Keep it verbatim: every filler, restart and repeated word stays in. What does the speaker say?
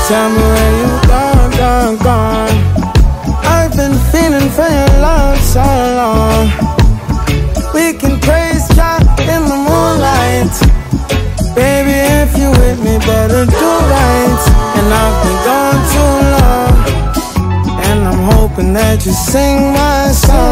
Tell me where you gone, gone, gone. I've been feeling for your love so long. We can praise God in the moonlight. Baby, if you with me, better do right. And I've been gone too long, and I'm hoping that you sing my song.